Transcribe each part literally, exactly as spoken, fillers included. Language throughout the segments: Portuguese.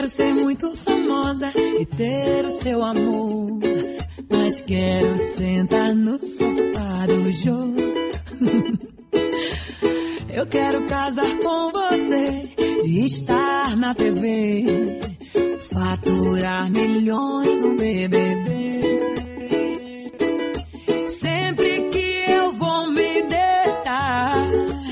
quero ser muito famosa e ter o seu amor, mas quero sentar no sofá do Jô. Eu quero casar com você e estar na T V, faturar milhões no B B B. Sempre que eu vou me deitar,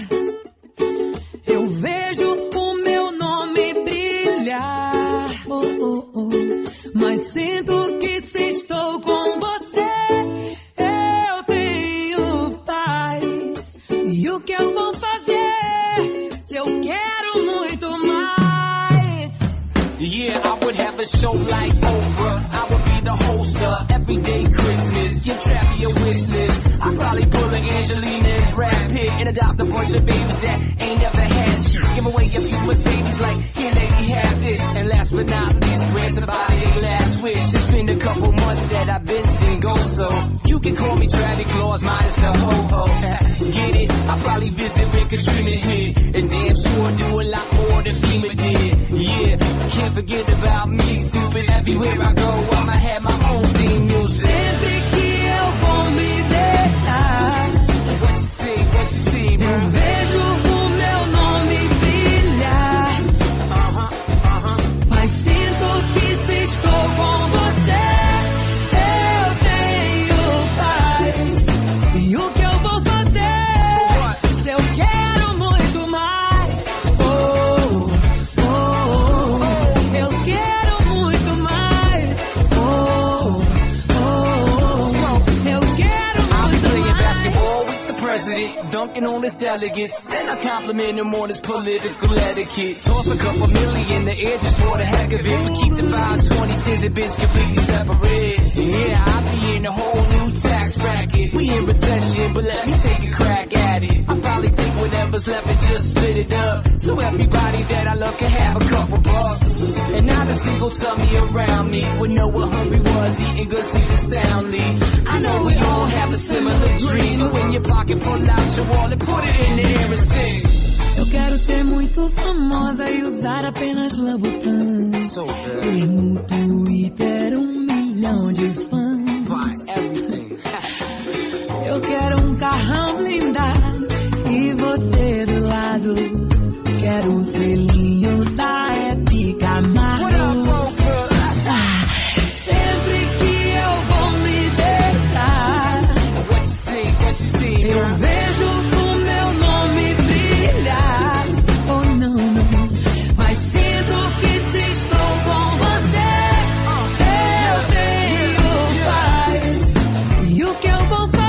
eu vejo o meu nome brilhar. Oh, oh, oh. Mas sinto que se estou com você, eu tenho paz. E o que eu vou fazer se eu quero muito mais? Yeah, I would have a show like Oprah. I would be the host of Everyday Christmas. You trap your wish list. I'd probably pull an Angelina and Brad Pitt and adopt a bunch of babies that ain't never had shit. Give away a few Mercedes like, here lady, have this. And last but not least, grant somebody their last wish. It's been a couple months that I've been single, so you can call me Travis Claus minus the ho-ho. Get it? I'll probably visit Rick and Katrina here, and damn sure do a lot more than FEMA did. Yeah, can't forget about me, stupid. Everywhere I go, I'ma have my own theme music. Sempre que eu vou me deitar, What you see, what you see, bro? eu vejo o meu nome brilhar. Uh-huh, uh-huh. Mas sinto que se estou com você, eu tenho paz. E o que eu vou fazer se eu quero muito mais? Oh, oh, oh, eu quero muito mais. Oh, oh, oh, eu quero I'll be muito playing mais. basketball with the president, dunking on his delegates. Then I compliment him on his political etiquette. Toss a couple million in the air just for the heck of it, but keep the fives, twenties, tens, and bins completely separate. Yeah, I'll be in a whole new tax bracket. We in recession, but let me take a crack at it. I'll probably take whatever's left and just split it up, so everybody that I love can have a couple bucks. And not a single tummy around me would know what hungry was, eating good, sleeping soundly. I know we all have a similar dream, but when your pocket pull out your wallet, put it in the air and sing. Eu quero ser muito famosa e usar apenas Louboutin. So good. Ter no Twitter um milhão de fãs. Buy everything. Eu quero um carrão blindado e você do lado. Quero o selinho da Épica What up, Marco. Rover? Ah, sempre que eu vou me deitar, What you see, what you see, eu girl? vejo o meu nome brilhar. Oh, não, não. Mas sinto que se estou com você, eu tenho paz. E o que eu vou fazer